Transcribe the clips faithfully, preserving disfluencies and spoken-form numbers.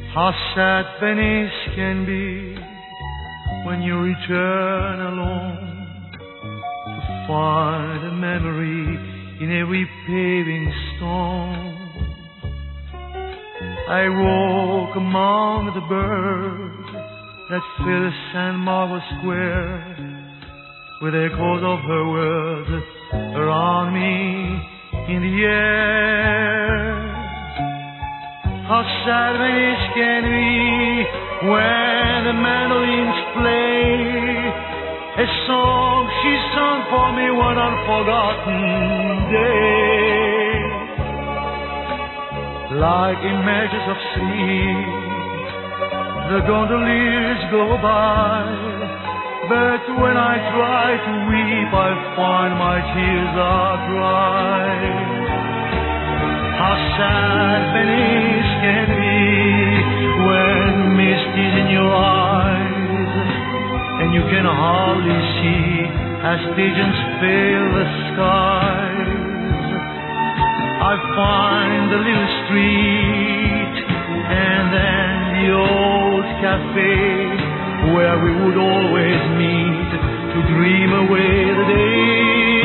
How sad Venice can be when you return alone to find a memory in every paving stone. I walk among the birds that fill Saint Margaret's Square with echoes of her words around me in the air. How sad Venice can be when the mandolins play a song she sung for me one unforgotten day. Like images of sleep, the gondoliers go by, but when I try to weep, I find my tears are dry. How sad Venice can be when mist is in your eyes and you can hardly see as pigeons fill the skies. I find the little street and then the old cafe where we would always meet to dream away the day.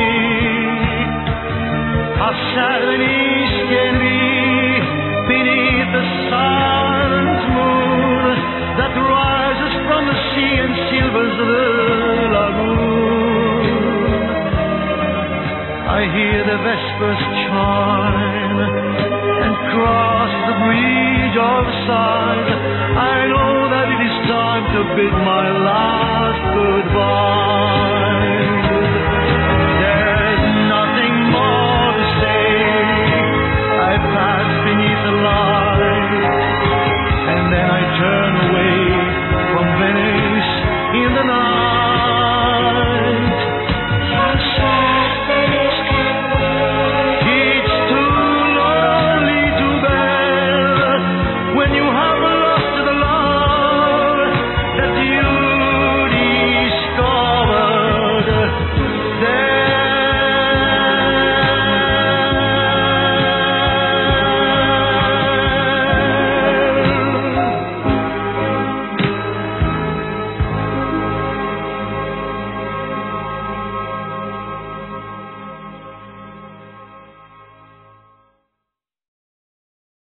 How sad Venice can be beneath the sun's moon that rises from the sea and silvers the lagoon. I hear the vespers chime and cross the bridge of sighs. I know that it is time to bid my last goodbye.